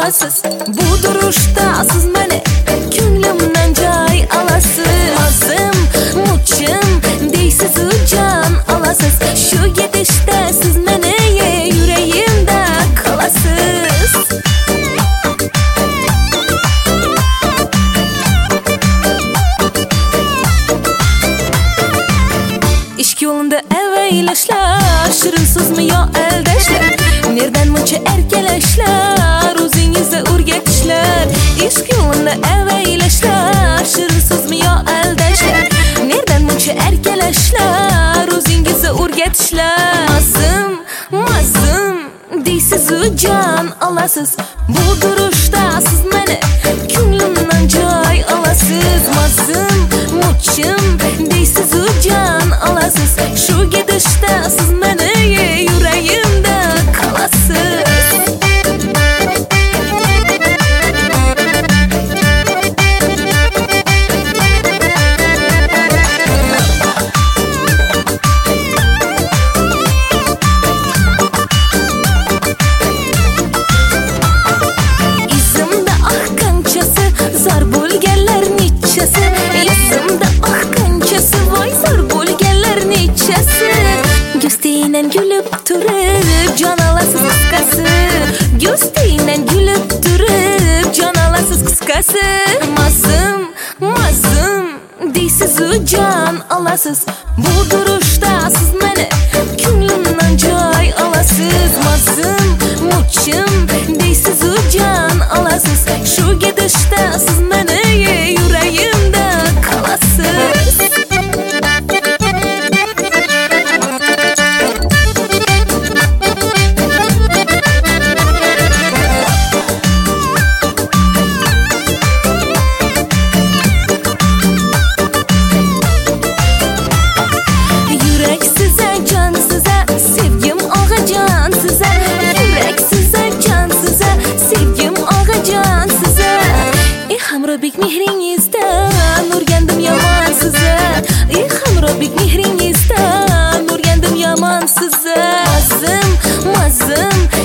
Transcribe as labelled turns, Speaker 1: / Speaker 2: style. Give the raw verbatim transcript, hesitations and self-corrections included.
Speaker 1: olasiz. Bu duruşda siz meni ko'nglimdan joy olasiz. Mazim, muchim deysiz jon olasiz. Shu ketishda siz meni yuragimda qolasiz. İşk yolunda eveylashlar, shirin so'zmi yo aldashlar? Nerdan muncha erkalashlar, o'zingizda o'rgatishlar. İşk yolunda eveylashlar, shirin so'zmi yo aldashlar? Nerdan muncha erkalashlar, o'zingizda o'rgatishlar. Mazim, mazim deysiz jon olasiz. Bu duruşda siz meni ko'nglimdan joy olasiz. Mazim, muchim deysiz jon olasiz. Shu ketishda siz meni yuragimda qolasiz. Izimda ah qanchasi zor bo'lganlar nechasi. Izimda ah qanchasi voy zor bo'lganlar nechasi. Go'stingdan kulib turib jon olasiz qisqasi. Go'stingdan kulib turib jon olasiz qisqasi. Mazim, mazim deysiz jon olasiz. Bu duruşda siz meni ko'nglimdan joy olasiz. Mazim, muchim deysiz jon olasiz. Shu ketishda siz meni yuragimda qolasiz. Yurak size, can size, sevgim ağa can size. Yurak size, can size, sevgim ağa can size. Ey hamrobek mehringizdan o'rgandim yomon size. Ey hamrobek mehringizdan o'rgandim yomon size. Mazim, mazim